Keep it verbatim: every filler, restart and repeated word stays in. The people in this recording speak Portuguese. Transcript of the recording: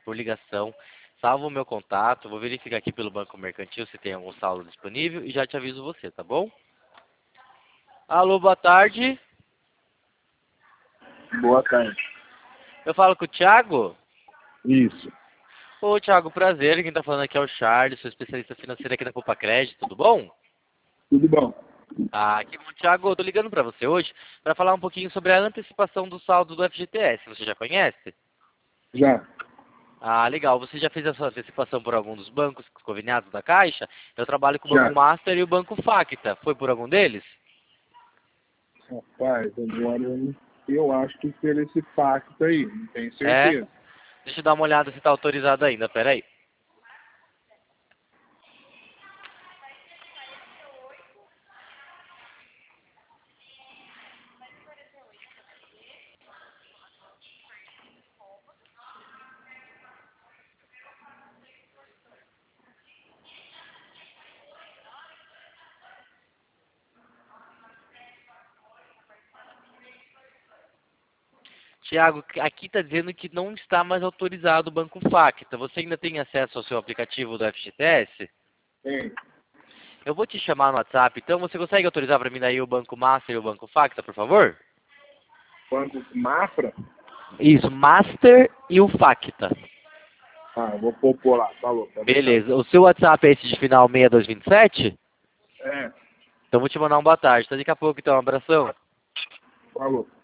por ligação. Salva o meu contato, vou verificar aqui pelo Banco Mercantil se tem algum saldo disponível e já te aviso você, tá bom? Alô, boa tarde. Boa tarde. Eu falo com o Thiago? Isso. Ô, Thiago, prazer. Quem tá falando aqui é o Charles, sou especialista financeiro aqui na Copa Crédito, tudo bom? Tudo bom? Ah, que bom, Thiago. Eu tô ligando pra você hoje para falar um pouquinho sobre a antecipação do saldo do F G T S. Você já conhece? Já. Ah, legal. Você já fez a sua antecipação por algum dos bancos conveniados da Caixa? Eu trabalho com o Já. Banco Master e o Banco Facta. Foi por algum deles? Rapaz, agora eu, não- eu acho que pelo esse pacto aí, não tenho É? certeza. Deixa eu dar uma olhada se tá autorizado ainda. Pera aí. Tiago, aqui está dizendo que não está mais autorizado o Banco Facta. Você ainda tem acesso ao seu aplicativo do F G T S? Tem. Eu vou te chamar no WhatsApp, então você consegue autorizar para mim daí o Banco Master e o Banco Facta, por favor? Banco Mafra? Isso, Master e o Facta. Ah, eu vou pôr por lá, falou. Pode deixar. Beleza. O seu WhatsApp é esse de final seis dois dois sete? É, Então vou te mandar um boa tarde. Até daqui a pouco, então. Um abração. falou.